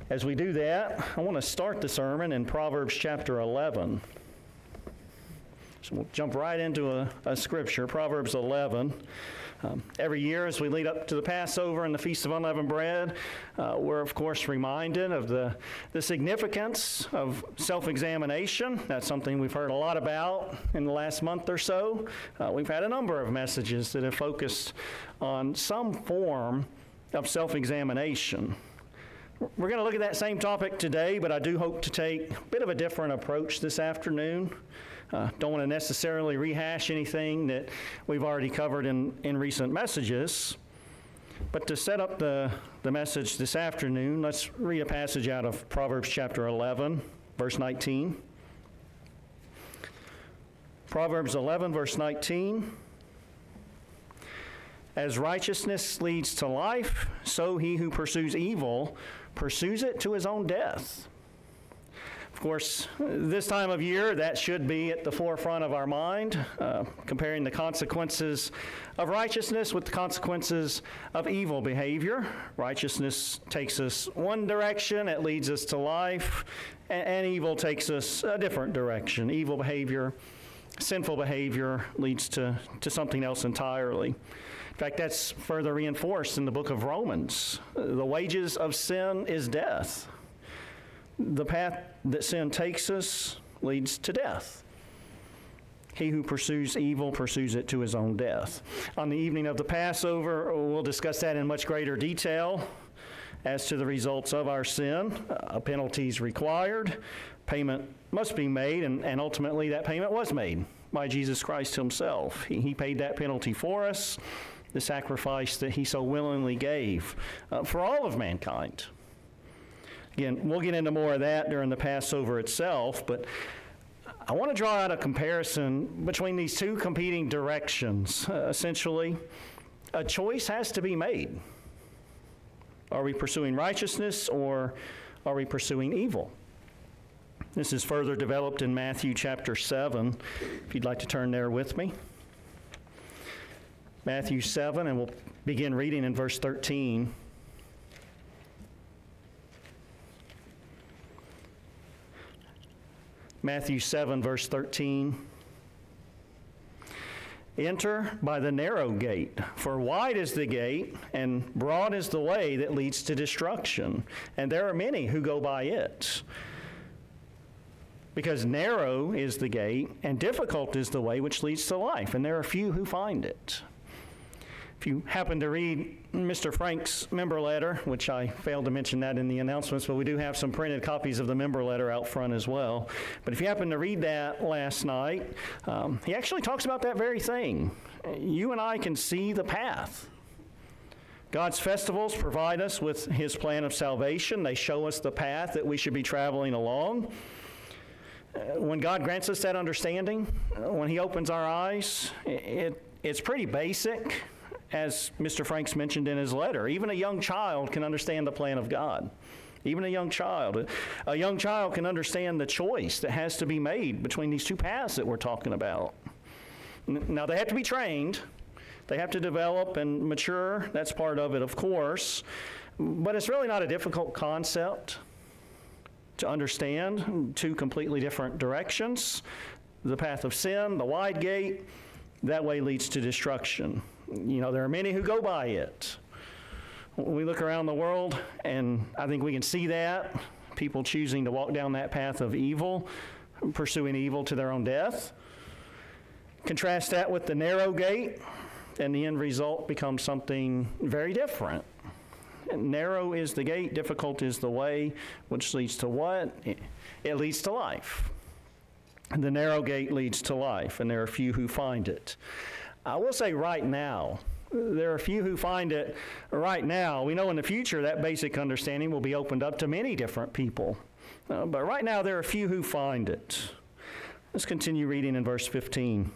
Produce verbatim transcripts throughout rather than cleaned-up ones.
As we do that, I want to start the sermon in Proverbs chapter eleven. So we'll jump right into a, a scripture, Proverbs eleven. Um, every year as we lead up to the Passover and the Feast of Unleavened Bread, uh, we're of course reminded of the, the significance of self-examination. That's something we've heard a lot about in the last month or so. Uh, we've had a number of messages that have focused on some form of self-examination. We're going to look at that same topic today, but I do hope to take a bit of a different approach this afternoon. Uh, don't want to necessarily rehash anything that we've already covered in, in recent messages. But to set up the, the message this afternoon, let's read a passage out of Proverbs chapter eleven, verse nineteen. Proverbs eleven, verse nineteen. As righteousness leads to life, so he who pursues evil pursues it to his own death. Of course, this time of year, that should be at the forefront of our mind, uh, comparing the consequences of righteousness with the consequences of evil behavior. Righteousness takes us one direction, it leads us to life, and, and evil takes us a different direction. Evil behavior, sinful behavior leads to, to something else entirely. In fact, that's further reinforced in the book of Romans. The wages of sin is death. The path that sin takes us leads to death. He who pursues evil pursues it to his own death. On the evening of the Passover, we'll discuss that in much greater detail as to the results of our sin. A penalty is required, payment must be made, and, and ultimately that payment was made by Jesus Christ himself. He, he paid that penalty for us, the sacrifice that he so willingly gave uh, for all of mankind. Again, we'll get into more of that during the Passover itself, but I want to draw out a comparison between these two competing directions. Uh, essentially, a choice has to be made. Are we pursuing righteousness or are we pursuing evil? This is further developed in Matthew chapter seven, if you'd like to turn there with me. Matthew seven, and we'll begin reading in verse thirteen. Matthew seven, verse thirteen. Enter by the narrow gate, for wide is the gate, and broad is the way that leads to destruction, and there are many who go by it. Because narrow is the gate, and difficult is the way which leads to life, and there are few who find it. If you happen to read Mister Frank's member letter, which I failed to mention that in the announcements, but we do have some printed copies of the member letter out front as well. But if you happen to read that last night, um, he actually talks about that very thing. You and I can see the path. God's festivals provide us with his plan of salvation. They show us the path that we should be traveling along. Uh, when God grants us that understanding, uh, when he opens our eyes, it, it's pretty basic. As Mister Franks mentioned in his letter, even a young child can understand the plan of God. Even a young child. A young child can understand the choice that has to be made between these two paths that we're talking about. Now, they have to be trained. They have to develop and mature. That's part of it, of course. But it's really not a difficult concept to understand. Two completely different directions. The path of sin, the wide gate, that way leads to destruction. You know, there are many who go by it. We look around the world, and I think we can see that. People choosing to walk down that path of evil, pursuing evil to their own death. Contrast that with the narrow gate, and the end result becomes something very different. Narrow is the gate, difficult is the way, which leads to what? It leads to life. The narrow gate leads to life, and there are few who find it. I will say right now, there are few who find it right now. We know in the future that basic understanding will be opened up to many different people. Uh, but right now there are few who find it. Let's continue reading in verse fifteen.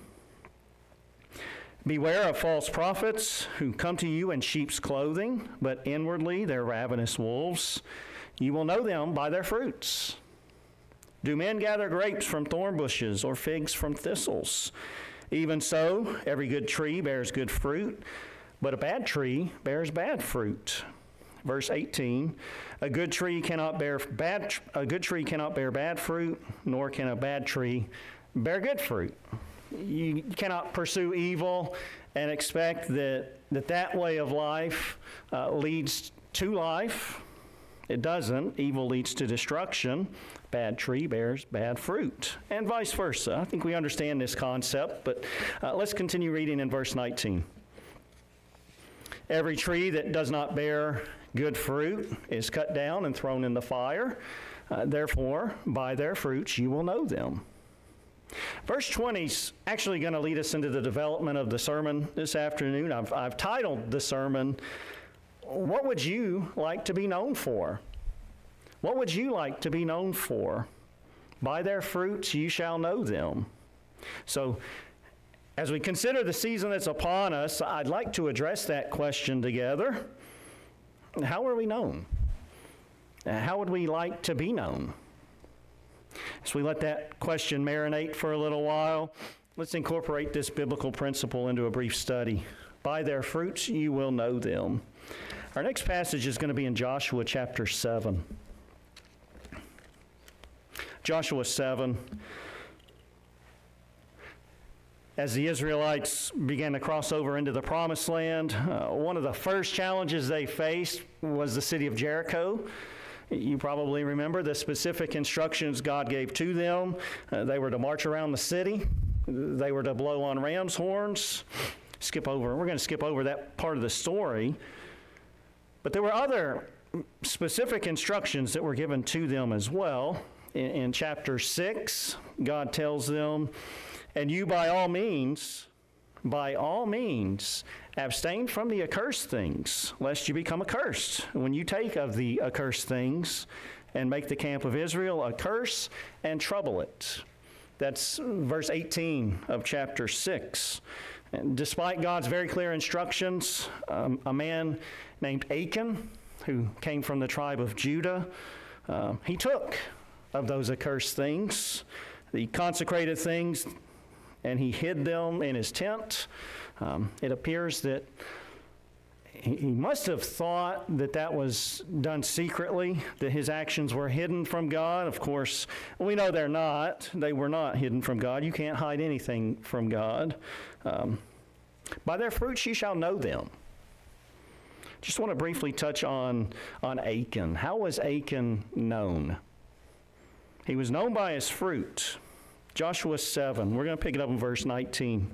Beware of false prophets who come to you in sheep's clothing, but inwardly they're ravenous wolves. You will know them by their fruits. Do men gather grapes from thorn bushes or figs from thistles? Even so, every good tree bears good fruit, but a bad tree bears bad fruit. verse eighteen, a good tree cannot bear bad, a good tree cannot bear bad fruit, nor can a bad tree bear good fruit. You cannot pursue evil and expect that that, that way of life uh, leads to life. It doesn't. Evil leads to destruction. Bad tree bears bad fruit, and vice versa. I think we understand this concept, but uh, let's continue reading in verse nineteen. Every tree that does not bear good fruit is cut down and thrown in the fire. Uh, therefore, by their fruits you will know them. Verse twenty is actually going to lead us into the development of the sermon this afternoon. I've, I've titled the sermon, What Would You Like to Be Known For? What would you like to be known for? By their fruits you shall know them. So, as we consider the season that's upon us, I'd like to address that question together. How are we known? How would we like to be known? As we let that question marinate for a little while, let's incorporate this biblical principle into a brief study. By their fruits you will know them. Our next passage is going to be in Joshua chapter seven. Joshua seven. As the Israelites began to cross over into the Promised Land, uh, one of the first challenges they faced was the city of Jericho. You probably remember the specific instructions God gave to them. Uh, they were to march around the city. They were to blow on ram's horns. Skip over. We're going to skip over that part of the story. But there were other specific instructions that were given to them as well. In, in chapter six, God tells them, and you by all means, by all means, abstain from the accursed things, lest you become accursed. When you take of the accursed things and make the camp of Israel a curse and trouble it. That's verse eighteen of chapter six. And despite God's very clear instructions, um, a man named Achan, who came from the tribe of Judah, uh, he took of those accursed things, the consecrated things, and he hid them in his tent. Um, it appears that he, he must have thought that that was done secretly, that his actions were hidden from God. Of course, we know they're not. They were not hidden from God. You can't hide anything from God. Um, by their fruits you shall know them. Just want to briefly touch on, on Achan. How was Achan known? He was known by his fruit. Joshua seven, we're going to pick it up in verse nineteen.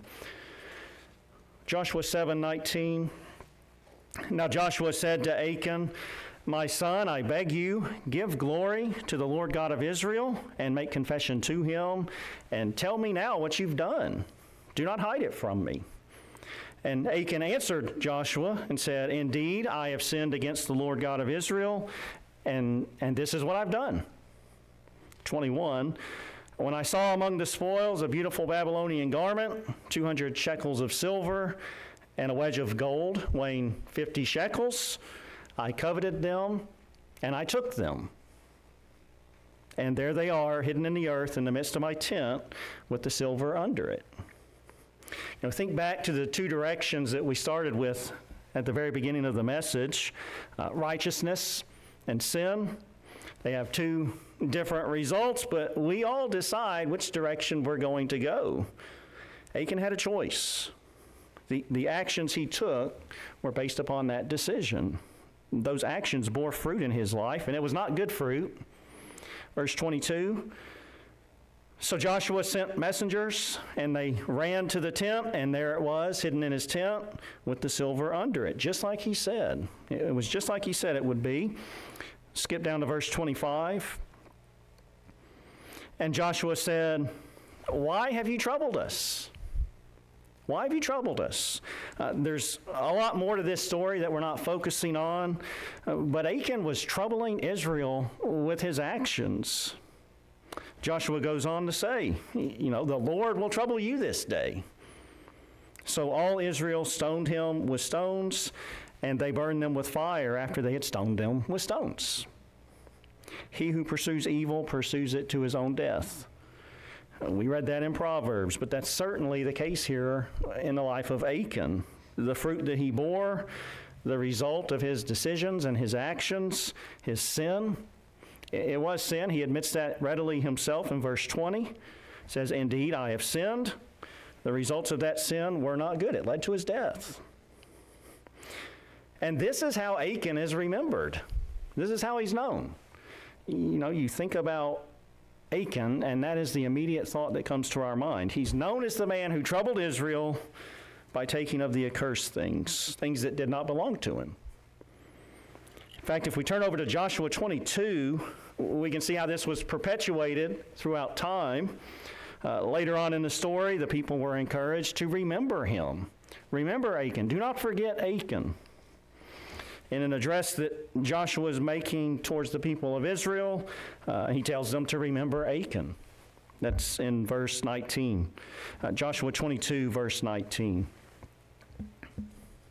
Joshua seven nineteen. Now Joshua said to Achan, my son, I beg you, give glory to the Lord God of Israel and make confession to him, and tell me now what you've done. Do not hide it from me. And Achan answered Joshua and said, indeed, I have sinned against the Lord God of Israel, and, and this is what I've done. twenty-one, when I saw among the spoils a beautiful Babylonian garment, two hundred shekels of silver, and a wedge of gold weighing fifty shekels, I coveted them, and I took them. And there they are, hidden in the earth in the midst of my tent, with the silver under it. You know, think back to the two directions that we started with at the very beginning of the message, uh, righteousness and sin. They have two different results, but we all decide which direction we're going to go. Achan had a choice. The, the actions he took were based upon that decision. Those actions bore fruit in his life, and it was not good fruit. Verse twenty-two, so Joshua sent messengers, and they ran to the tent, and there it was, hidden in his tent, with the silver under it, just like he said. It was just like he said it would be. Skip down to verse twenty-five. And Joshua said, why have you troubled us? Why have you troubled us? Uh, there's a lot more to this story that we're not focusing on, uh, but Achan was troubling Israel with his actions. Joshua goes on to say, you know, the Lord will trouble you this day. So all Israel stoned him with stones, and they burned them with fire after they had stoned them with stones. He who pursues evil pursues it to his own death. We read that in Proverbs, but that's certainly the case here in the life of Achan. The fruit that he bore the result of his decisions and his actions, his sin. It was sin. He admits that readily himself in verse twenty. It says, "Indeed, I have sinned." The results of that sin were not good. It led to his death. And this is how Achan is remembered. This is how he's known. You know, you think about Achan, and that is the immediate thought that comes to our mind. He's known as the man who troubled Israel by taking of the accursed things, things that did not belong to him. In fact, if we turn over to Joshua twenty-two, we can see how this was perpetuated throughout time. Uh, later on in the story, the people were encouraged to remember him. Remember Achan. Do not forget Achan. In an address that Joshua is making towards the people of Israel, uh, he tells them to remember Achan. That's in verse nineteen. Uh, Joshua twenty-two, verse nineteen. I'm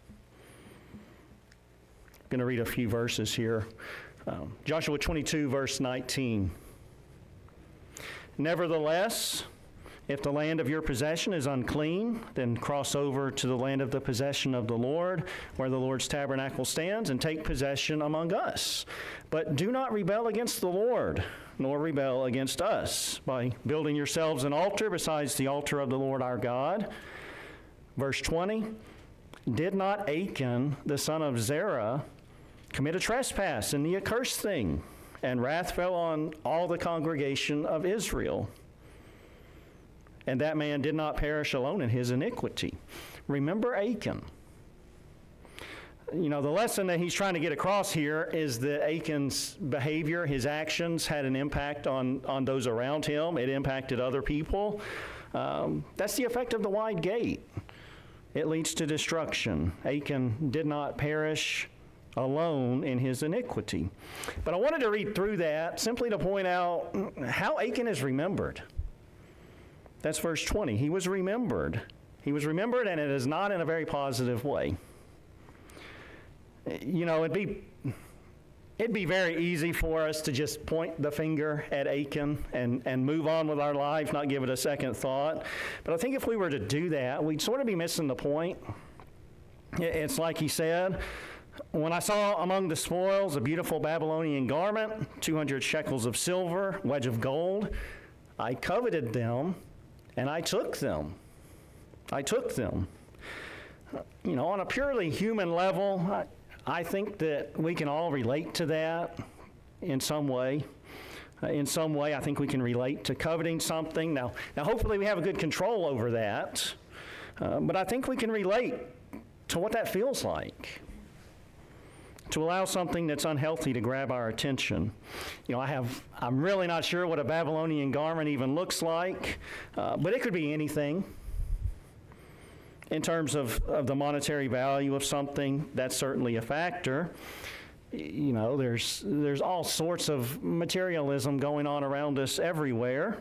going to read a few verses here. Um, Joshua twenty-two, verse nineteen. "Nevertheless, if the land of your possession is unclean, then cross over to the land of the possession of the Lord, where the Lord's tabernacle stands, and take possession among us. But do not rebel against the Lord, nor rebel against us, by building yourselves an altar besides the altar of the Lord our God." Verse twenty, "Did not Achan, the son of Zerah, commit a trespass in the accursed thing, and wrath fell on all the congregation of Israel? And that man did not perish alone in his iniquity." Remember Achan. You know, the lesson that he's trying to get across here is that Achan's behavior, his actions, had an impact on, on those around him. It impacted other people. Um, that's the effect of the wide gate. It leads to destruction. Achan did not perish alone in his iniquity. But I wanted to read through that simply to point out how Achan is remembered. That's verse twenty. He was remembered. He was remembered, and it is not in a very positive way. You know, it'd be, it'd be very easy for us to just point the finger at Achan and, and move on with our life, not give it a second thought. But I think if we were to do that, we'd sort of be missing the point. It's like he said, "When I saw among the spoils a beautiful Babylonian garment, two hundred shekels of silver, wedge of gold, I coveted them, and I took them. I took them." You know, on a purely human level, I, I think that we can all relate to that in some way. Uh, in some way, I think we can relate to coveting something. Now, now hopefully we have a good control over that, uh, but I think we can relate to what that feels like, to allow something that's unhealthy to grab our attention. You know, I have, I'm really not sure what a Babylonian garment even looks like, uh, but it could be anything. In terms of, of the monetary value of something, that's certainly a factor. You know, there's, there's all sorts of materialism going on around us everywhere.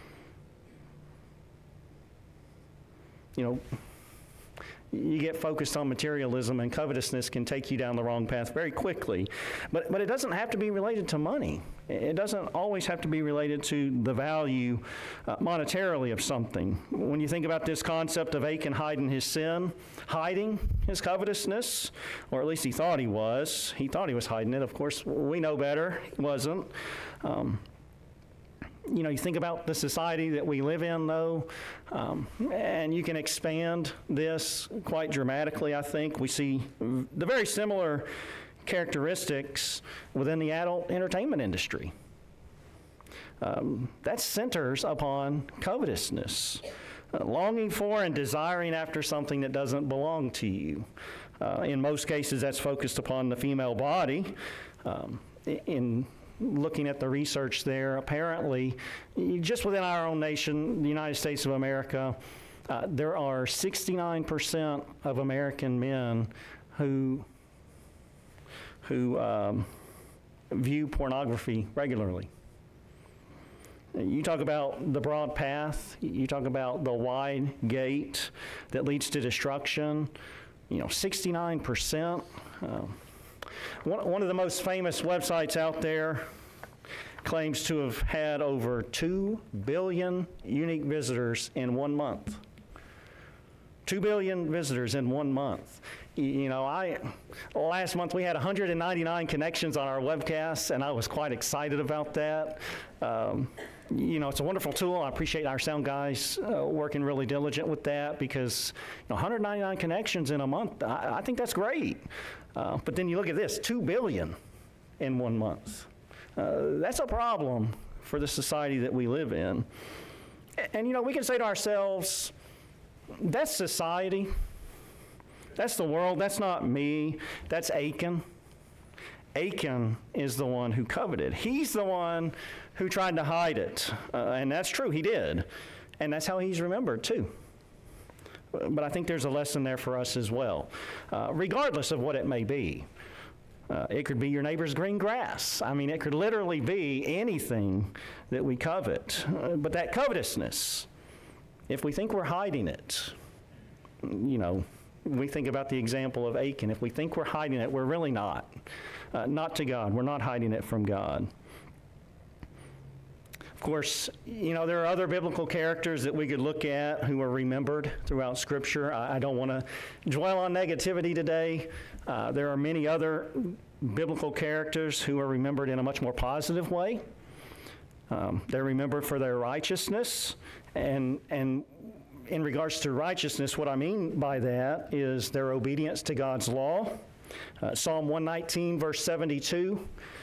You know, you get focused on materialism, and covetousness can take you down the wrong path very quickly. But, but it doesn't have to be related to money. It doesn't always have to be related to the value uh, monetarily of something. When you think about this concept of Achan hiding his sin, hiding his covetousness, or at least he thought he was. He thought he was hiding it. Of course, we know better. He wasn't. Um, You know, you think about the society that we live in, though, um, and you can expand this quite dramatically, I think. We see the very similar characteristics within the adult entertainment industry. Um, that centers upon covetousness, uh, longing for and desiring after something that doesn't belong to you. Uh, in most cases, that's focused upon the female body. Um, in looking at the research there, apparently, just within our own nation, the United States of America, uh, there are sixty-nine percent of American men who, who um, view pornography regularly. You talk about the broad path, you talk about the wide gate that leads to destruction, you know, sixty-nine percent. Um, One, one of the most famous websites out there claims to have had over two billion unique visitors in one month. Two billion visitors in one month. You know, I last month we had one hundred ninety-nine connections on our webcasts, and I was quite excited about that. Um, you know, it's a wonderful tool. I appreciate our sound guys uh, working really diligent with that, because you know, one hundred ninety-nine connections in a month, I, I think that's great. Uh, but then you look at this, two billion in one month. Uh, that's a problem for the society that we live in. And, and you know, we can say to ourselves, that's society. That's the world. That's not me. That's Achan. Achan is the one who coveted. He's the one who tried to hide it. Uh, and that's true. He did. And that's how he's remembered, too. But I think there's a lesson there for us as well, uh, regardless of what it may be. Uh, it could be your neighbor's green grass. I mean, it could literally be anything that we covet. Uh, but that covetousness, if we think we're hiding it, you know, we think about the example of Achan. If we think we're hiding it, we're really not. Uh, not to God. We're not hiding it from God. Of course, you know, there are other biblical characters that we could look at who are remembered throughout Scripture. I, I don't want to dwell on negativity today. Uh, there are many other biblical characters who are remembered in a much more positive way. Um, they're remembered for their righteousness, and and in regards to righteousness, what I mean by that is their obedience to God's law. Uh, Psalm one nineteen, verse seventy-two.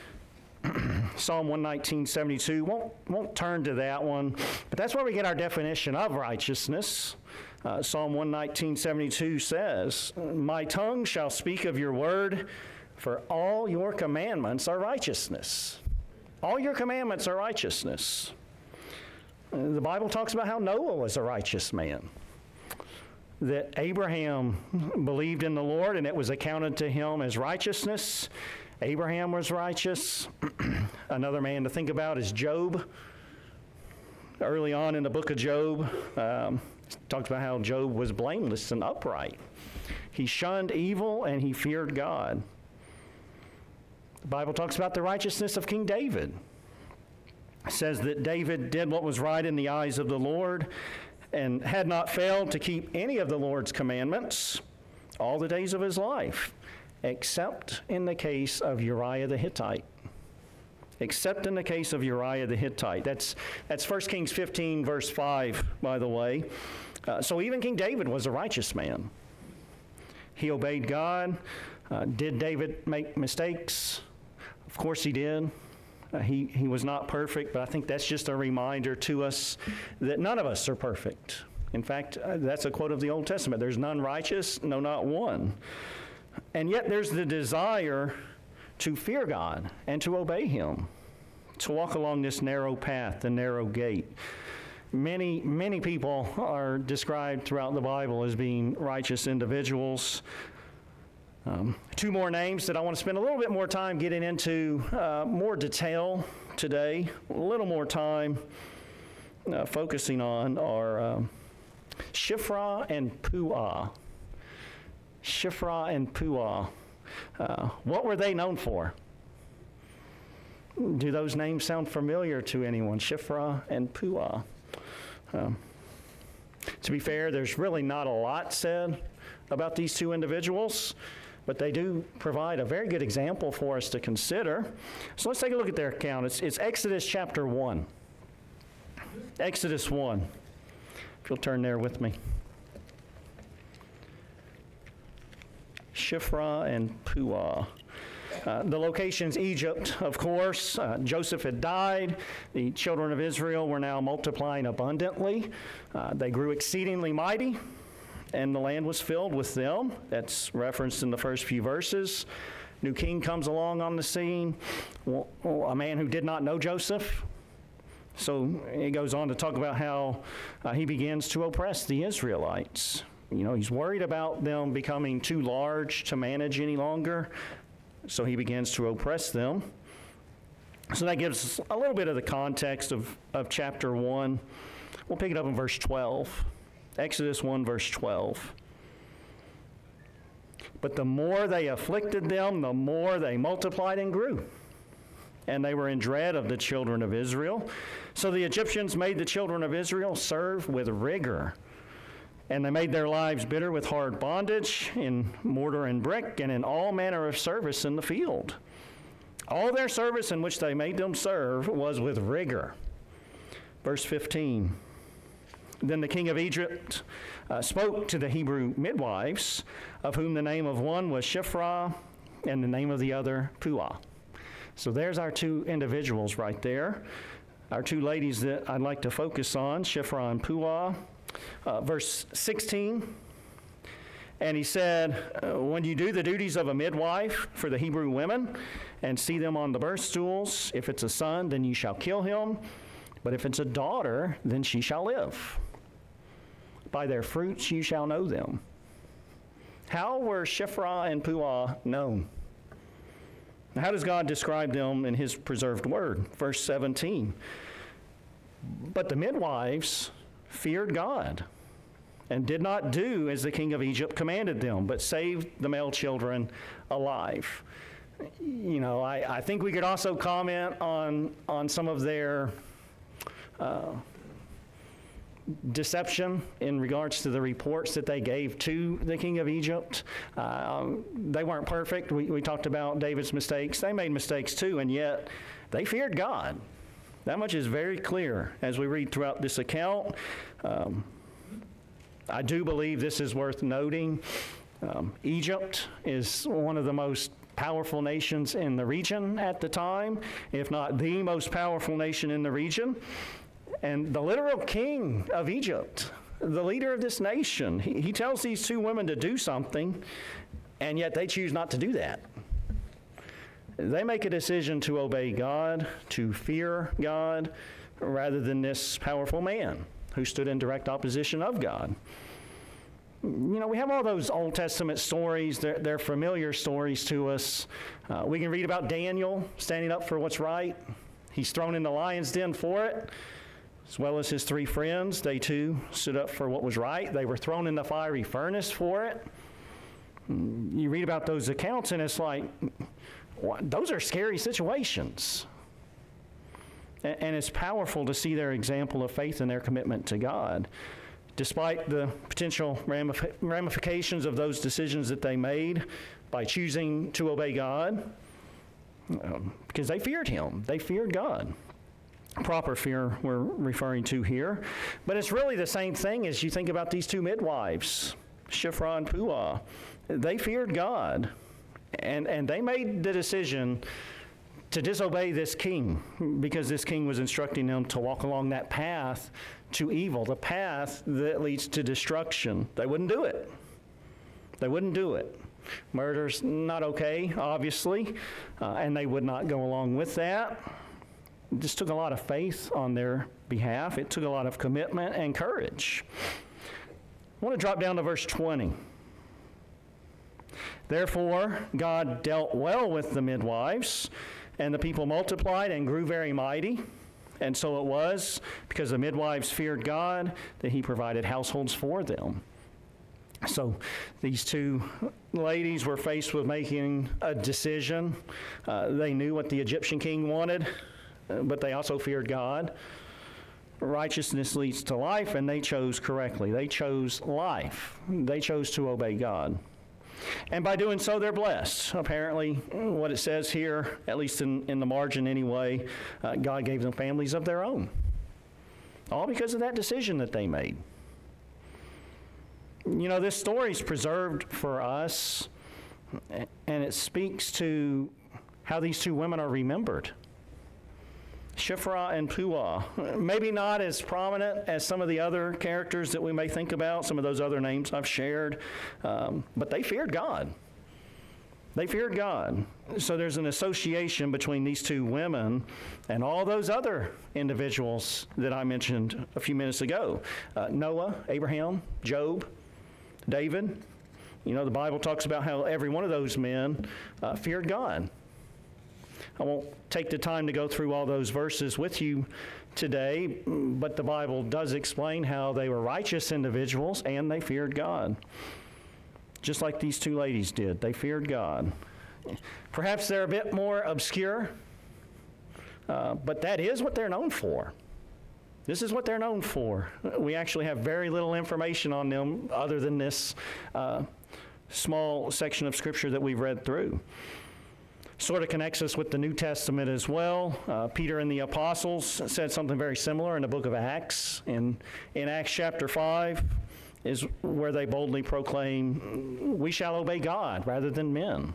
Psalm one nineteen, seventy-two. Won't, won't turn to that one, but that's where we get our definition of righteousness. Uh, Psalm one nineteen, seventy-two says, "My tongue shall speak of your word, for all your commandments are righteousness." All your commandments are righteousness. The Bible talks about how Noah was a righteous man, that Abraham believed in the Lord and it was accounted to him as righteousness. Abraham was righteous. Another man to think about is Job. Early on in the book of Job, um, it talks about how Job was blameless and upright. He shunned evil and he feared God. The Bible talks about the righteousness of King David. It says that David did what was right in the eyes of the Lord and had not failed to keep any of the Lord's commandments all the days of his life, except in the case of Uriah the Hittite. Except in the case of Uriah the Hittite. That's, that's First Kings fifteen, verse five, by the way. Uh, so even King David was a righteous man. He obeyed God. Uh, did David make mistakes? Of course he did. Uh, he, he was not perfect, but I think that's just a reminder to us that none of us are perfect. In fact, uh, that's a quote of the Old Testament. There's none righteous, no, not one. And yet there's the desire to fear God and to obey him, to walk along this narrow path, the narrow gate. Many, many people are described throughout the Bible as being righteous individuals. Um, two more names that I want to spend a little bit more time getting into uh, more detail today, a little more time uh, focusing on are um, Shiphrah and Puah. Shiphrah and Puah. Uh, what were they known for? Do those names sound familiar to anyone? Shiphrah and Puah. Um, to be fair, there's really not a lot said about these two individuals, but they do provide a very good example for us to consider. So let's take a look at their account. It's, it's Exodus chapter one. Exodus one. If you'll turn there with me. Shiphrah and Puah. Uh, the location's Egypt, of course. Uh, Joseph had died. The children of Israel were now multiplying abundantly. Uh, they grew exceedingly mighty, and the land was filled with them. That's referenced in the first few verses. New king comes along on the scene, well, a man who did not know Joseph. So it goes on to talk about how uh, he begins to oppress the Israelites. You know, he's worried about them becoming too large to manage any longer, so he begins to oppress them. So that gives us a little bit of the context of, of chapter one. We'll pick it up in verse twelve. Exodus one, verse twelve. But the more they afflicted them, the more they multiplied and grew. And they were in dread of the children of Israel. So the Egyptians made the children of Israel serve with rigor. And they made their lives bitter with hard bondage in mortar and brick and in all manner of service in the field. All their service in which they made them serve was with rigor. Verse fifteen. Then the king of Egypt uh, spoke to the Hebrew midwives, of whom the name of one was Shiphrah and the name of the other Puah. So there's our two individuals right there, our two ladies that I'd like to focus on, Shiphrah and Puah. Uh, verse sixteen, and he said, uh, when you do the duties of a midwife for the Hebrew women and see them on the birth stools, if it's a son, then you shall kill him. But if it's a daughter, then she shall live. By their fruits you shall know them. How were Shiphrah and Puah known? How does God describe them in his preserved word? Verse seventeen. But the midwives feared God and did not do as the king of Egypt commanded them, but saved the male children alive. You know, I, I think we could also comment on, on some of their uh, deception in regards to the reports that they gave to the king of Egypt. Uh, they weren't perfect. We, we talked about David's mistakes. They made mistakes too, and yet they feared God. That much is very clear as we read throughout this account. Um, I do believe this is worth noting. Um, Egypt is one of the most powerful nations in the region at the time, if not the most powerful nation in the region. And the literal king of Egypt, the leader of this nation, he, he tells these two women to do something, and yet they choose not to do that. They make a decision to obey God, to fear God, rather than this powerful man who stood in direct opposition of God. You know, we have all those Old Testament stories. They're, they're familiar stories to us. Uh, we can read about Daniel standing up for what's right. He's thrown in the lion's den for it, as well as his three friends. They too stood up for what was right. They were thrown in the fiery furnace for it. You read about those accounts, and it's like, those are scary situations. And it's powerful to see their example of faith and their commitment to God, despite the potential ramifications of those decisions that they made by choosing to obey God, um, because they feared him. They feared God. Proper fear we're referring to here. But it's really the same thing as you think about these two midwives, Shiphrah and Puah. They feared God. And, and they made the decision to disobey this king because this king was instructing them to walk along that path to evil, the path that leads to destruction. They wouldn't do it. They wouldn't do it. Murder's not okay, obviously, uh, and they would not go along with that. It just took a lot of faith on their behalf. It took a lot of commitment and courage. I want to drop down to verse twenty. Therefore, God dealt well with the midwives, and the people multiplied and grew very mighty. And so it was, because the midwives feared God, that he provided households for them. So these two ladies were faced with making a decision. Uh, they knew what the Egyptian king wanted, uh, but they also feared God. Righteousness leads to life, and they chose correctly. They chose life. They chose to obey God. And by doing so, they're blessed. Apparently, what it says here, at least in, in the margin anyway, uh, God gave them families of their own. All because of that decision that they made. You know, this story is preserved for us, and it speaks to how these two women are remembered. Shiphrah and Puah, maybe not as prominent as some of the other characters that we may think about, some of those other names I've shared, um, but they feared God. They feared God. So there's an association between these two women and all those other individuals that I mentioned a few minutes ago. Uh, Noah, Abraham, Job, David. You know, the Bible talks about how every one of those men uh, feared God. I won't take the time to go through all those verses with you today, but the Bible does explain how they were righteous individuals and they feared God. Just like these two ladies did. They feared God. Perhaps they're a bit more obscure, uh, but that is what they're known for. This is what they're known for. We actually have very little information on them other than this uh, small section of Scripture that we've read through. Sort of connects us with the New Testament as well. Uh, Peter and the apostles said something very similar in the book of Acts. In, in Acts chapter five is where they boldly proclaim, we shall obey God rather than men.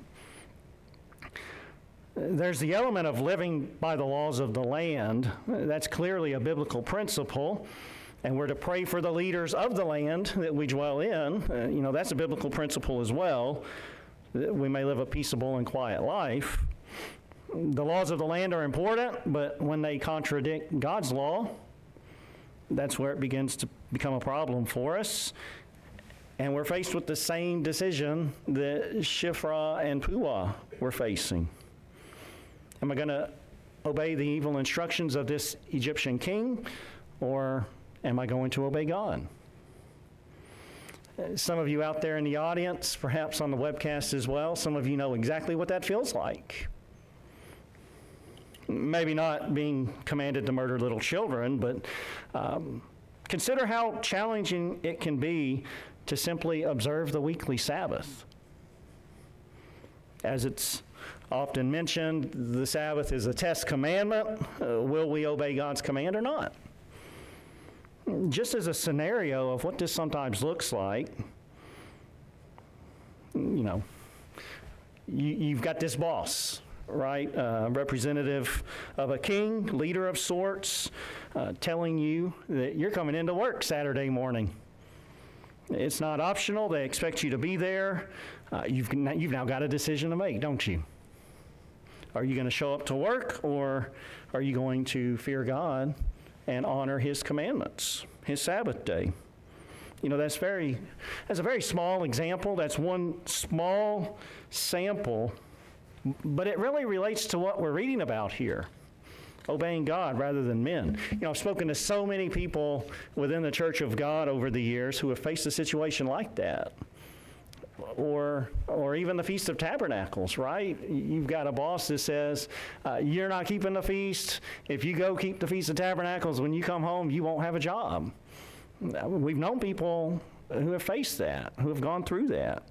There's the element of living by the laws of the land. That's clearly a biblical principle. And we're to pray for the leaders of the land that we dwell in. Uh, you know, that's a biblical principle as well, that we may live a peaceable and quiet life. The laws of the land are important, but when they contradict God's law, that's where it begins to become a problem for us. And we're faced with the same decision that Shiphrah and Puah were facing. Am I going to obey the evil instructions of this Egyptian king, or am I going to obey God? Some of you out there in the audience, perhaps on the webcast as well, some of you know exactly what that feels like. Maybe not being commanded to murder little children, but um, consider how challenging it can be to simply observe the weekly Sabbath. As it's often mentioned, the Sabbath is a test commandment. Uh, will we obey God's command or not? Just as a scenario of what this sometimes looks like, you know, you, you've got this boss, right? Uh, representative of a king, leader of sorts, uh, telling you that you're coming into work Saturday morning. It's not optional. They expect you to be there. Uh, you've, you've now got a decision to make, don't you? Are you going to show up to work, or are you going to fear God and honor His commandments, His Sabbath day? You know, that's very, that's a very small example. That's one small sample, but it really relates to what we're reading about here. Obeying God rather than men. You know, I've spoken to so many people within the Church of God over the years who have faced a situation like that. Or, or even the Feast of Tabernacles, right? You've got a boss that says, uh, you're not keeping the feast. If you go keep the Feast of Tabernacles, when you come home, you won't have a job. We've known people who have faced that, who have gone through that.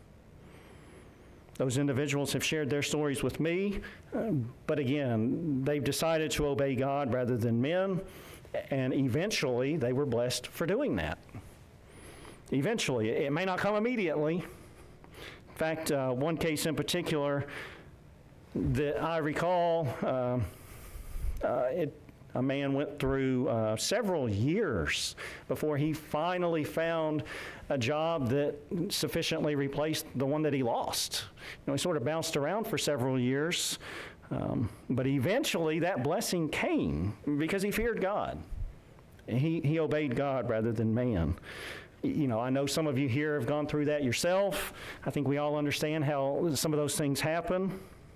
Those individuals have shared their stories with me, uh, but again, they've decided to obey God rather than men, and eventually they were blessed for doing that. Eventually. It may not come immediately. In fact, uh, one case in particular that I recall, uh, uh, it, a man went through uh, several years before he finally found a job that sufficiently replaced the one that he lost. You know, he sort of bounced around for several years, um, but eventually that blessing came because he feared God. He, he obeyed God rather than man. You know, I know some of you here have gone through that yourself. I think we all understand how some of those things happen.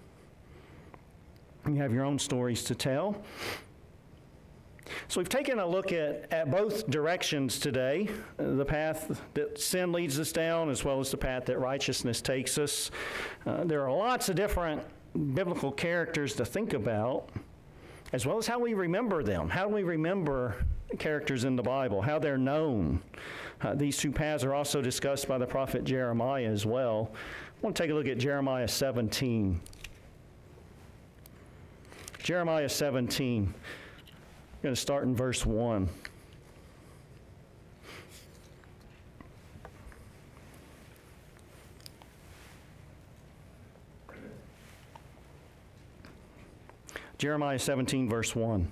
You have your own stories to tell. So we've taken a look at, at both directions today, uh, the path that sin leads us down as well as the path that righteousness takes us. Uh, there are lots of different biblical characters to think about, as well as how we remember them. How do we remember characters in the Bible, how they're known? Uh, these two paths are also discussed by the prophet Jeremiah as well. I want to take a look at Jeremiah seventeen. Jeremiah seventeen. I'm going to start in verse one. Jeremiah seventeen, verse one.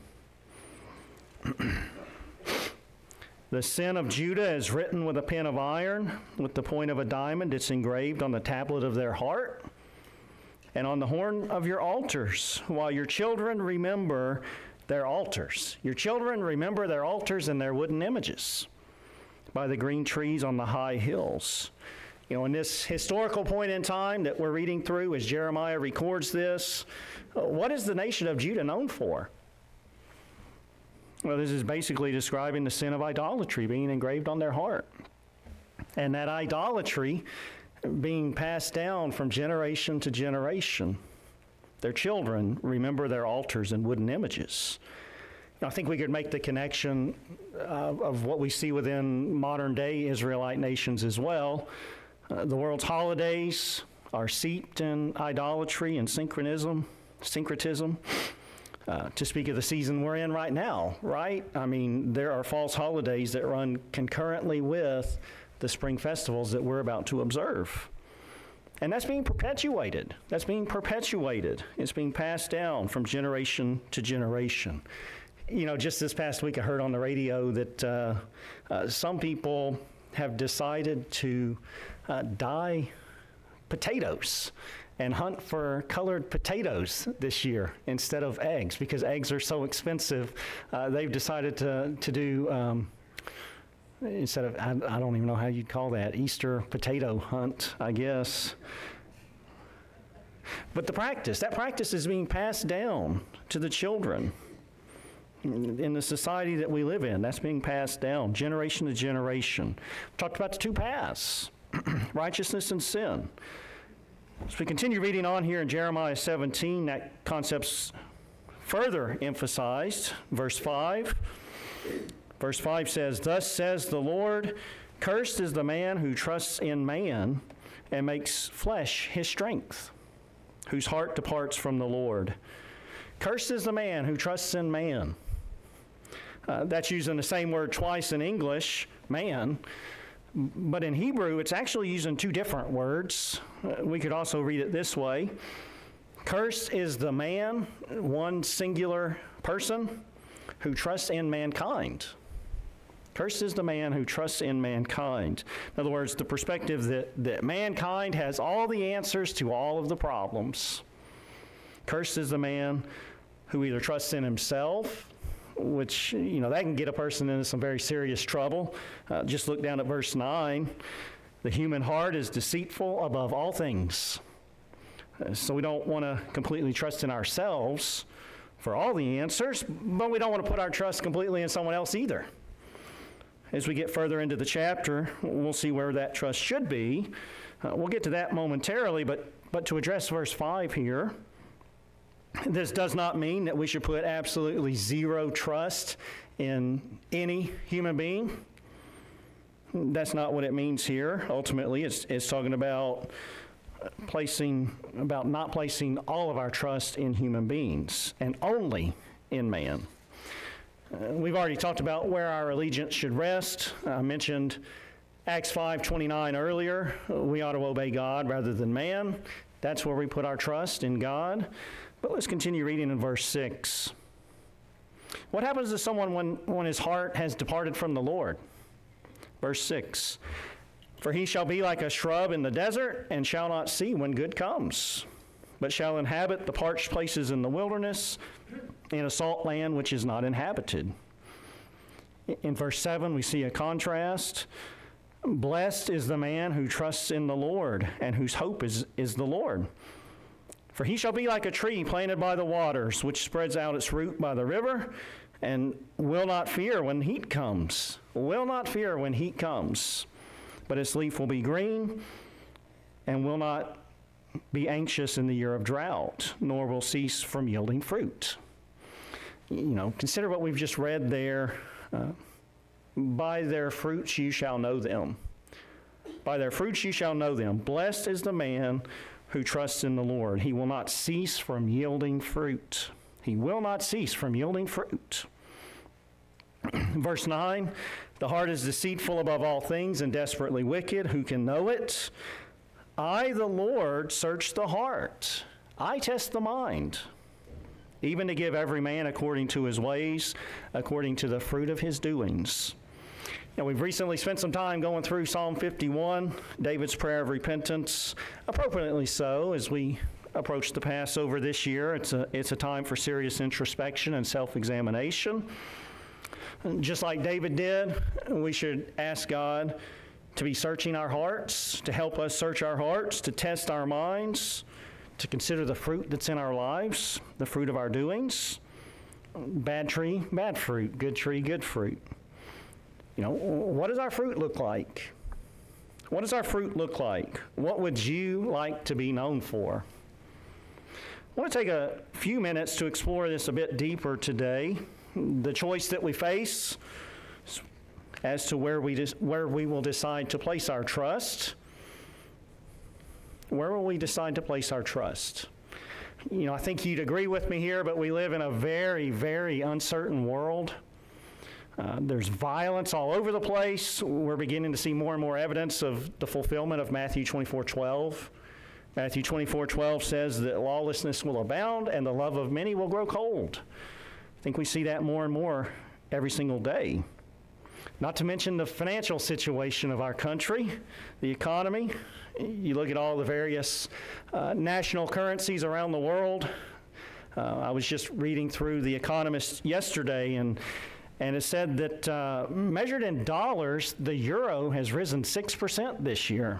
The sin of Judah is written with a pen of iron, with the point of a diamond. It's engraved on the tablet of their heart and on the horn of your altars, while your children remember their altars. Your children remember their altars and their wooden images by the green trees on the high hills. You know, in this historical point in time that we're reading through as Jeremiah records this, what is the nation of Judah known for? Well, this is basically describing the sin of idolatry being engraved on their heart. And that idolatry being passed down from generation to generation. Their children remember their altars and wooden images. I think we could make the connection uh, of what we see within modern-day Israelite nations as well. Uh, the world's holidays are seeped in idolatry and synchronism, syncretism. Uh, to speak of the season we're in right now, right? I mean, there are false holidays that run concurrently with the spring festivals that we're about to observe. And that's being perpetuated. That's being perpetuated. It's being passed down from generation to generation. You know, just this past week I heard on the radio that uh, uh, some people have decided to uh, dye potatoes and hunt for colored potatoes this year instead of eggs, because eggs are so expensive. Uh, they've decided to, to do, um, instead of, I, I don't even know how you'd call that, Easter potato hunt, I guess. But the practice, that practice is being passed down to the children in the society that we live in. That's being passed down generation to generation. We talked about the two paths, righteousness and sin. As we continue reading on here in Jeremiah seventeen, that concept's further emphasized. Verse five. Verse five says, "Thus says the Lord, cursed is the man who trusts in man and makes flesh his strength, whose heart departs from the Lord. Cursed is the man who trusts in man." Uh, that's using the same word twice in English, man. But in Hebrew, it's actually using two different words. Uh, we could also read it this way. Cursed is the man, one singular person, who trusts in mankind. Cursed is the man who trusts in mankind. In other words, the perspective that, that mankind has all the answers to all of the problems. Cursed is the man who either trusts in himself, which, you know, that can get a person into some very serious trouble. Uh, just look down at verse nine. The human heart is deceitful above all things. Uh, so we don't want to completely trust in ourselves for all the answers, but we don't want to put our trust completely in someone else either. As we get further into the chapter, we'll see where that trust should be. Uh, we'll get to that momentarily, but, but to address verse five here, this does not mean that we should put absolutely zero trust in any human being. That's not what it means here. Ultimately, it's, it's talking about placing, about not placing all of our trust in human beings and only in man. Uh, we've already talked about where our allegiance should rest. I mentioned Acts five twenty-nine earlier. We ought to obey God rather than man. That's where we put our trust, in God. But let's continue reading in verse six. What happens to someone when, when his heart has departed from the Lord? Verse six. For he shall be like a shrub in the desert, and shall not see when good comes, but shall inhabit the parched places in the wilderness, in a salt land which is not inhabited. In verse seven, we see a contrast. Blessed is the man who trusts in the Lord, and whose hope is, is the Lord. For he shall be like a tree planted by the waters, which spreads out its root by the river, and will not fear when heat comes. Will not fear when heat comes. But its leaf will be green, and will not be anxious in the year of drought, nor will cease from yielding fruit. You know, consider what we've just read there. Uh, by their fruits you shall know them. By their fruits you shall know them. Blessed is the man who trusts in the Lord. He will not cease from yielding fruit. He will not cease from yielding fruit. Verse nine, the heart is deceitful above all things and desperately wicked. Who can know it? I, the Lord, search the heart. I test the mind, even to give every man according to his ways, according to the fruit of his doings. Now, we've recently spent some time going through Psalm fifty-one, David's prayer of repentance, appropriately so, as we approach the Passover this year. It's a, it's a time for serious introspection and self-examination. Just like David did, we should ask God to be searching our hearts, to help us search our hearts, to test our minds, to consider the fruit that's in our lives, the fruit of our doings. Bad tree, bad fruit. Good tree, good fruit. You know, what does our fruit look like? What does our fruit look like? What would you like to be known for? I want to take a few minutes to explore this a bit deeper today. the choice that we face as to where we, dis- where we will decide to place our trust. Where will we decide to place our trust? You know, I think you'd agree with me here, but we live in a very, very uncertain world. Uh, there's violence all over the place. We're beginning to see more and more evidence of the fulfillment of Matthew twenty-four twelve. Matthew twenty-four twelve says that lawlessness will abound and the love of many will grow cold. I think we see that more and more every single day. Not to mention the financial situation of our country, the economy. You look at all the various uh, national currencies around the world. Uh, I was just reading through The Economist yesterday, and and it said that uh, measured in dollars, the euro has risen six percent this year.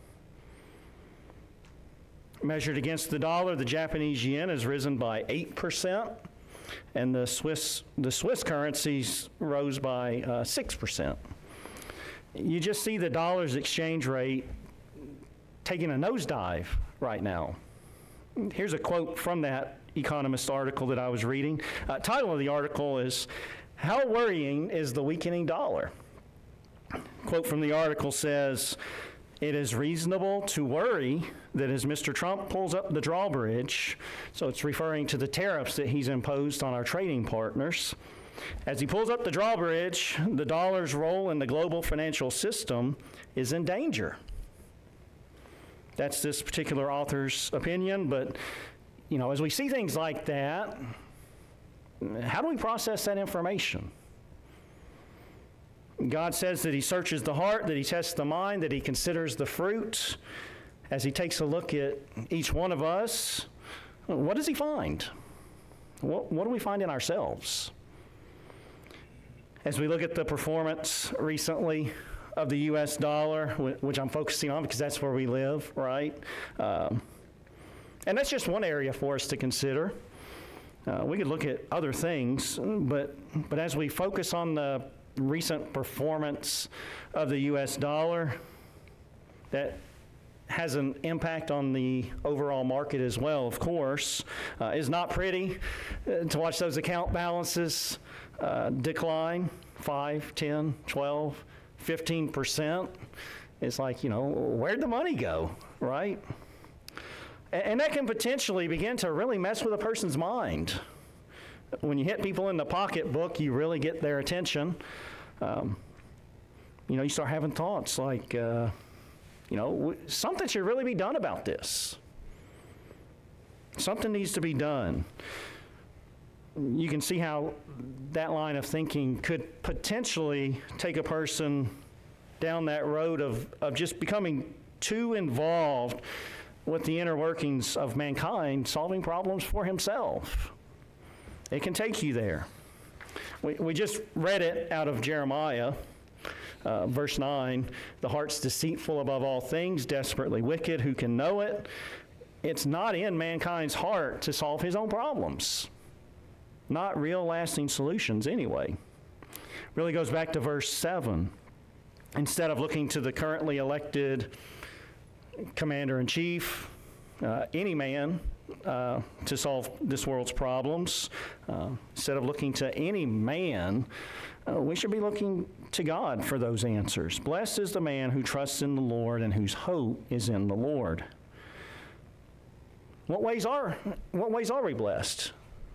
Measured against the dollar, the Japanese yen has risen by eight percent, and the Swiss the Swiss currencies rose by uh, six percent. You just see the dollar's exchange rate taking a nosedive right now. Here's a quote from that Economist article that I was reading. Uh, title of the article is, "How Worrying is the Weakening Dollar?" Quote from the article says, "It is reasonable to worry that as Mister Trump pulls up the drawbridge," so it's referring to the tariffs that he's imposed on our trading partners, "as he pulls up the drawbridge, the dollar's role in the global financial system is in danger." That's this particular author's opinion, but you know, as we see things like that, how do we process that information? God says that he searches the heart, that he tests the mind, that he considers the fruit. As he takes a look at each one of us, what does he find? What, what do we find in ourselves? As we look at the performance recently of the U S dollar, which I'm focusing on because that's where we live, right? Um, and that's just one area for us to consider. Uh, we could look at other things, but but as we focus on the recent performance of the U S dollar, that has an impact on the overall market as well, of course. Uh, it's not pretty uh, to watch those account balances uh, decline five, ten, twelve, fifteen percent. It's like, you know, where'd the money go, right? And, and that can potentially begin to really mess with a person's mind. When you hit people in the pocketbook, you really get their attention. Um, you know, you start having thoughts like, uh, you know, w- something should really be done about this. Something needs to be done. You can see how that line of thinking could potentially take a person down that road of, of just becoming too involved with the inner workings of mankind, solving problems for himself. It can take you there. We, we just read it out of Jeremiah, uh, verse nine. "The heart's deceitful above all things, desperately wicked. Who can know it?" It's not in mankind's heart to solve his own problems. Not real lasting solutions anyway. Really goes back to verse seven. Instead of looking to the currently elected commander-in-chief, uh, any man, Uh, to solve this world's problems. Uh, instead of looking to any man, uh, we should be looking to God for those answers. "Blessed is the man who trusts in the Lord and whose hope is in the Lord." What ways are, what ways are we blessed?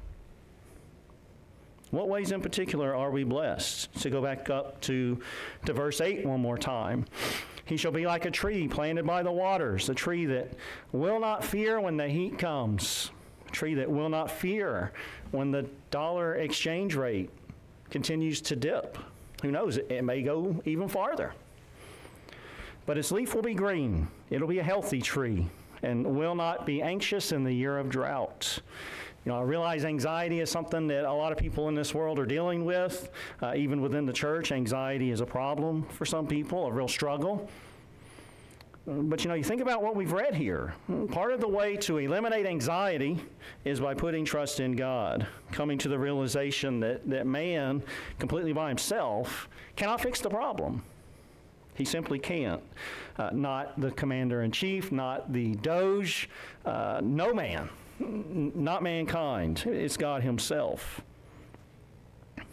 What ways in particular are we blessed? To go back up to, to verse eight one more time. "He shall be like a tree planted by the waters, a tree that will not fear when the heat comes, a tree that will not fear when the dollar exchange rate continues to dip. Who knows, it, it may go even farther. But its leaf will be green. It'll be a healthy tree and will not be anxious in the year of drought." You know, I realize anxiety is something that a lot of people in this world are dealing with. Uh, even within the church, anxiety is a problem for some people, a real struggle. But, you know, you think about what we've read here. Part of the way to eliminate anxiety is by putting trust in God, coming to the realization that, that man, completely by himself, cannot fix the problem. He simply can't. Uh, not the commander-in-chief, not the Doge, uh, no man. Not mankind, it's God himself.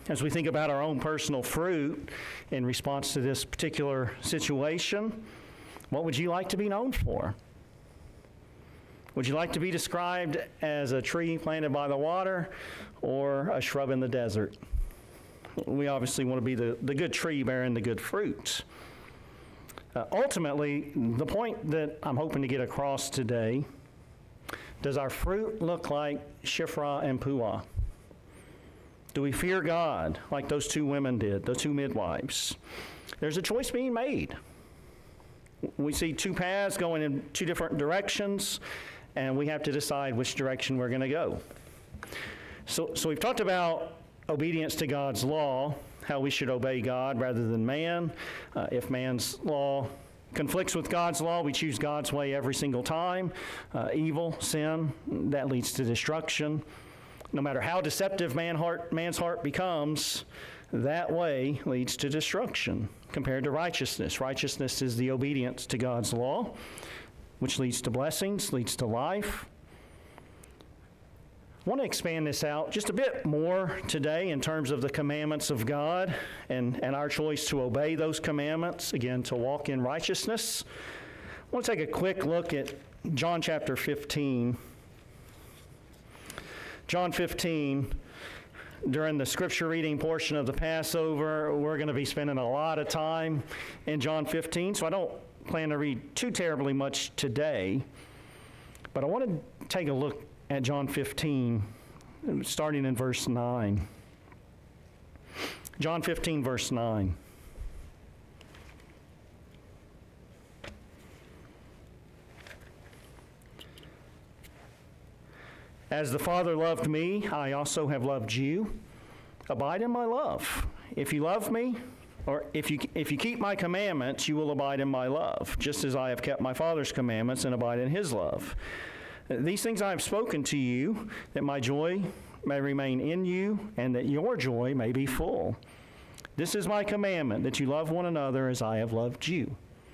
As we think about our own personal fruit in response to this particular situation, what would you like to be known for? Would you like to be described as a tree planted by the water or a shrub in the desert? We obviously want to be the, the good tree bearing the good fruit. Uh, ultimately, the point that I'm hoping to get across today, does our fruit look like Shiphrah and Puah? Do we fear God like those two women did, those two midwives? There's a choice being made. We see two paths going in two different directions, and we have to decide which direction we're going to go. So, so we've talked about obedience to God's law, how we should obey God rather than man. Uh, if man's law conflicts with God's law, we choose God's way every single time. Uh, evil, sin, that leads to destruction. No matter how deceptive man heart, man's heart becomes, that way leads to destruction compared to righteousness. Righteousness is the obedience to God's law, which leads to blessings, leads to life. I want to expand this out just a bit more today in terms of the commandments of God and, and our choice to obey those commandments, again, to walk in righteousness. I want to take a quick look at John chapter fifteen. John fifteen, during the scripture reading portion of the Passover, we're going to be spending a lot of time in John fifteen, so I don't plan to read too terribly much today, but I want to take a look at John fifteen, starting in verse nine. John fifteen, verse nine. As the Father loved me, I also have loved you. Abide in my love. If you love me, or if you if you keep my commandments, you will abide in my love, just as I have kept my Father's commandments and abide in his love. These things I have spoken to you, that my joy may remain in you, and that your joy may be full. This is my commandment, that you love one another as I have loved you.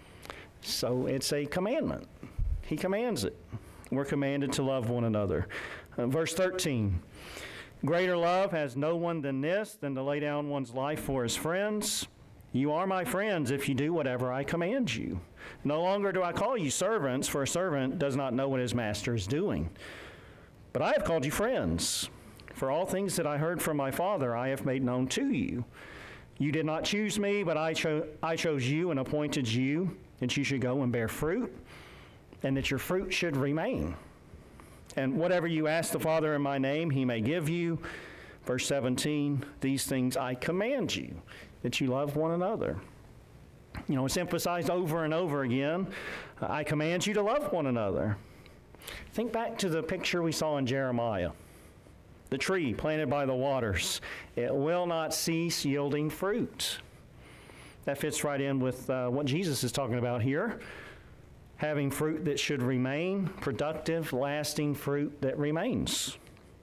So it's a commandment. He commands it. We're commanded to love one another. Uh, verse thirteen, greater love has no one than this, than to lay down one's life for his friends. You are my friends if you do whatever I command you. No longer do I call you servants, for a servant does not know what his master is doing. But I have called you friends, for all things that I heard from my Father I have made known to you. You did not choose me, but I, cho- I chose you and appointed you, that you should go and bear fruit, and that your fruit should remain. And whatever you ask the Father in my name, he may give you. Verse seventeen, these things I command you, that you love one another. You know, it's emphasized over and over again. Uh, I command you to love one another. Think back to the picture we saw in Jeremiah. The tree planted by the waters. It will not cease yielding fruit. That fits right in with uh, what Jesus is talking about here. Having fruit that should remain, productive, lasting fruit that remains.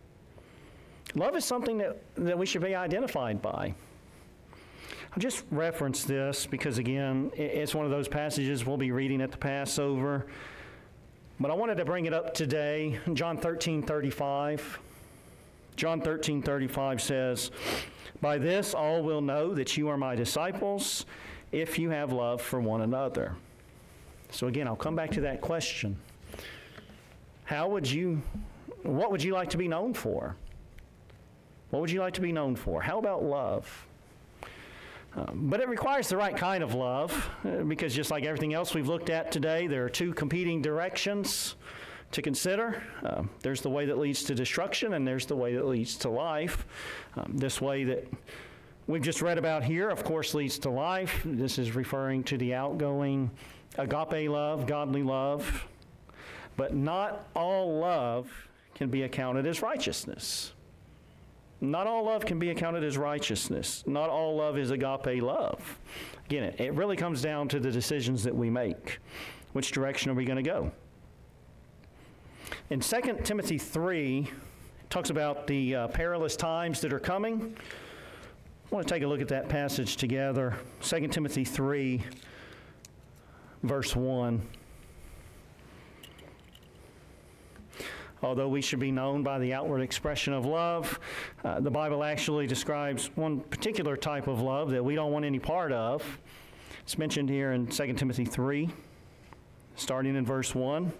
Love is something that, that we should be identified by. I'll just reference this because, again, it's one of those passages we'll be reading at the Passover. But I wanted to bring it up today. John thirteen thirty-five. John thirteen thirty-five says, by this all will know that you are my disciples, if you have love for one another. So again, I'll come back to that question. How would you, what would you like to be known for? What would you like to be known for? How about love? Um, but it requires the right kind of love, uh, because just like everything else we've looked at today, there are two competing directions to consider. Um, there's the way that leads to destruction, and there's the way that leads to life. Um, this way that we've just read about here, of course, leads to life. This is referring to the outgoing agape love, godly love. But not all love can be accounted as righteousness. Not all love can be accounted as righteousness. Not all love is agape love. Again, it, it really comes down to the decisions that we make. Which direction are we going to go? In Second Timothy three, it talks about the uh, perilous times that are coming. I want to take a look at that passage together. Second Timothy three, verse one. Although we should be known by the outward expression of love, uh, the Bible actually describes one particular type of love that we don't want any part of. It's mentioned here in Second Timothy three, starting in verse one.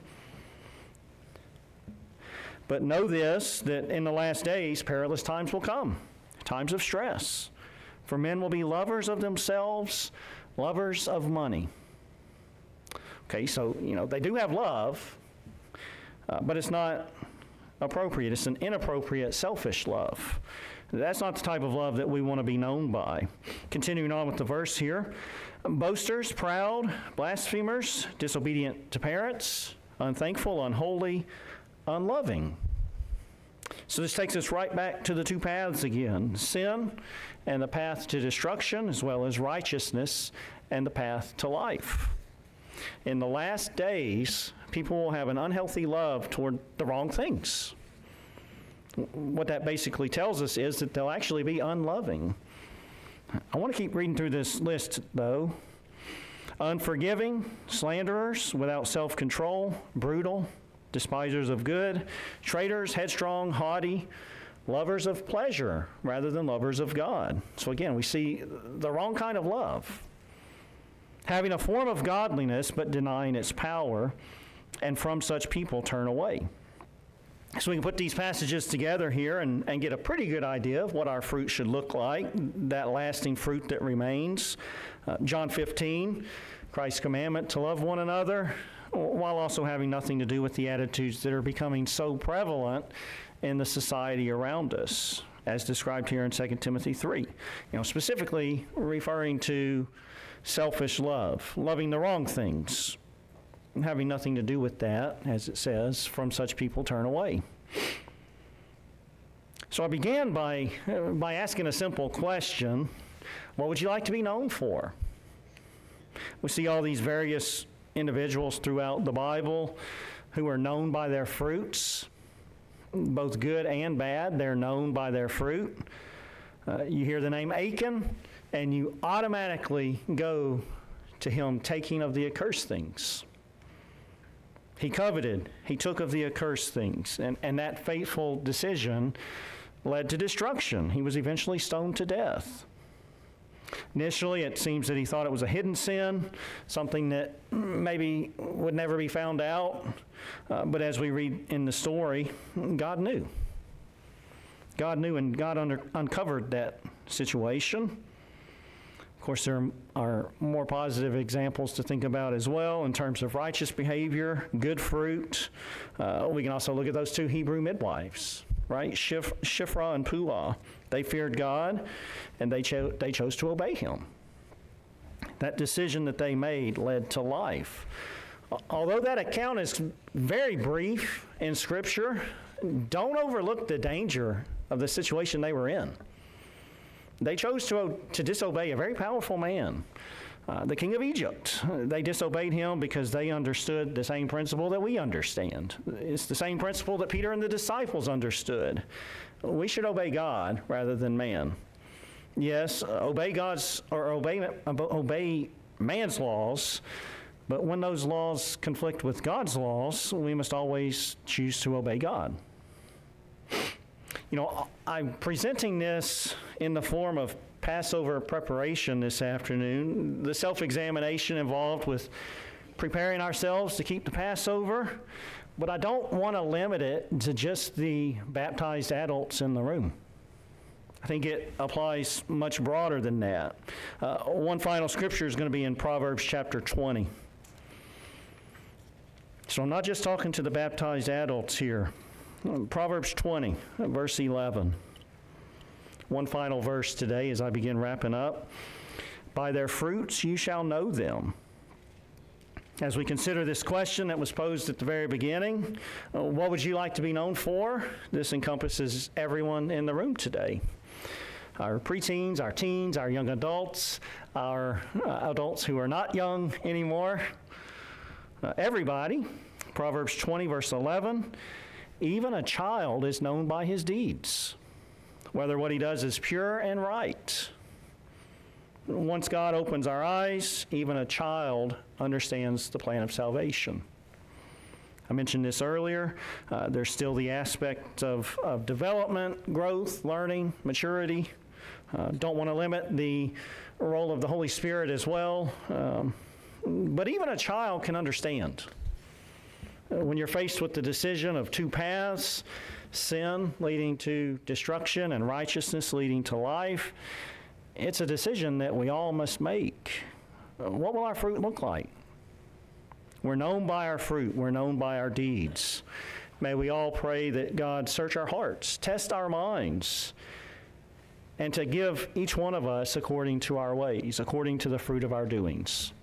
But know this, that in the last days perilous times will come, times of stress. For men will be lovers of themselves, lovers of money. Okay, so, you know, they do have love, uh, but it's not appropriate. It's an inappropriate, selfish love. That's not the type of love that we want to be known by. Continuing on with the verse here. Boasters, proud, blasphemers, disobedient to parents, unthankful, unholy, unloving. So this takes us right back to the two paths again, sin and the path to destruction, as well as righteousness and the path to life. In the last days, people will have an unhealthy love toward the wrong things. What that basically tells us is that they'll actually be unloving. I want to keep reading through this list, though. Unforgiving, slanderers, without self-control, brutal, despisers of good, traitors, headstrong, haughty, lovers of pleasure rather than lovers of God. So again, we see the wrong kind of love. Having a form of godliness but denying its power, and from such people turn away. So we can put these passages together here and, and get a pretty good idea of what our fruit should look like, that lasting fruit that remains. Uh, John fifteen, Christ's commandment to love one another, while also having nothing to do with the attitudes that are becoming so prevalent in the society around us, as described here in Second Timothy three. You know, specifically referring to selfish love, loving the wrong things, and having nothing to do with that, as it says, from such people turn away. So I began by, uh, by asking a simple question: what would you like to be known for? We see all these various individuals throughout the Bible who are known by their fruits, both good and bad. They're known by their fruit. Uh, you hear the name Achan, and you automatically go to him taking of the accursed things. He coveted, he took of the accursed things, and, and that fateful decision led to destruction. He was eventually stoned to death. Initially, it seems that he thought it was a hidden sin, something that maybe would never be found out. Uh, but as we read in the story, God knew. God knew, and God under, uncovered that situation. Of course, there are more positive examples to think about as well in terms of righteous behavior, good fruit. Uh, we can also look at those two Hebrew midwives, right? Shif- Shiphrah and Puah. They feared God, and they, cho- they chose to obey him. That decision that they made led to life. Although that account is very brief in Scripture, don't overlook the danger of the situation they were in. They chose to, to disobey a very powerful man, uh, the king of Egypt. They disobeyed him because they understood the same principle that we understand. It's the same principle that Peter and the disciples understood. We should obey God rather than man. Yes, obey God's or obey obey man's laws, but when those laws conflict with God's laws, we must always choose to obey God. You know, I'm presenting this in the form of Passover preparation this afternoon, the self-examination involved with preparing ourselves to keep the Passover, but I don't want to limit it to just the baptized adults in the room. I think it applies much broader than that. Uh, one final scripture is going to be in Proverbs chapter twenty. So I'm not just talking to the baptized adults here. Proverbs twenty, verse eleven. One final verse today as I begin wrapping up. By their fruits you shall know them. As we consider this question that was posed at the very beginning, uh, what would you like to be known for? This encompasses everyone in the room today. Our preteens, our teens, our young adults, our uh, adults who are not young anymore. Uh, everybody. Proverbs twenty, verse eleven. Even a child is known by his deeds, whether what he does is pure and right. Once God opens our eyes, even a child understands the plan of salvation. I mentioned this earlier. Uh, there's still the aspect of, of development, growth, learning, maturity. Uh, don't want to limit the role of the Holy Spirit as well. Um, but even a child can understand. Uh, when you're faced with the decision of two paths, sin leading to destruction and righteousness leading to life, it's a decision that we all must make. Uh, what will our fruit look like? We're known by our fruit. We're known by our deeds. May we all pray that God search our hearts, test our minds, and to give each one of us according to our ways, according to the fruit of our doings.